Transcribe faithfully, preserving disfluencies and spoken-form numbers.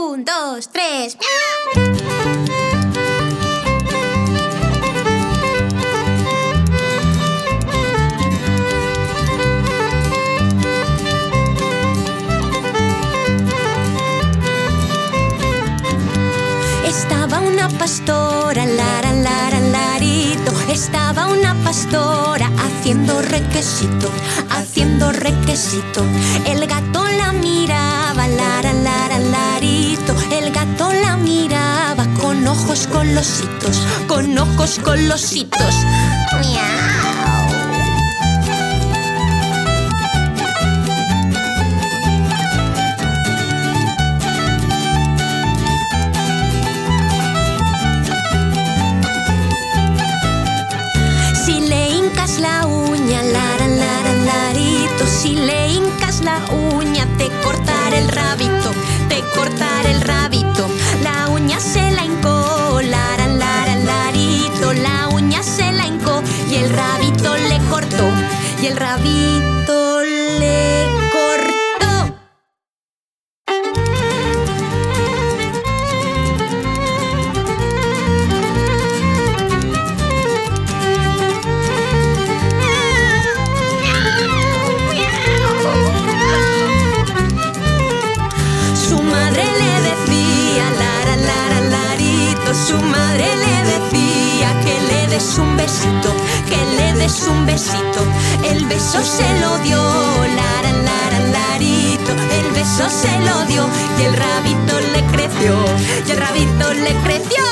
Un, dos, tres. Estaba una pastora, lara, lara, larito. Estaba una pastora haciendo requesito, haciendo requesito. El gato la miraba, lara, lara, larito. El gato la miraba con ojos colositos, con ojos colositos. Miau. La uña, lara, lara, larito. Si le hincas la uña, te cortaré el rabito, te cortaré el rabito. La uña se la hincó, lara, lara, larito. La uña se la hincó y el rabito le cortó, y el rabito le cortó. Su madre le decía que le des un besito, que le des un besito. El beso se lo dio, lara, lara, larito. El beso se lo dio y el rabito le creció, y el rabito le creció.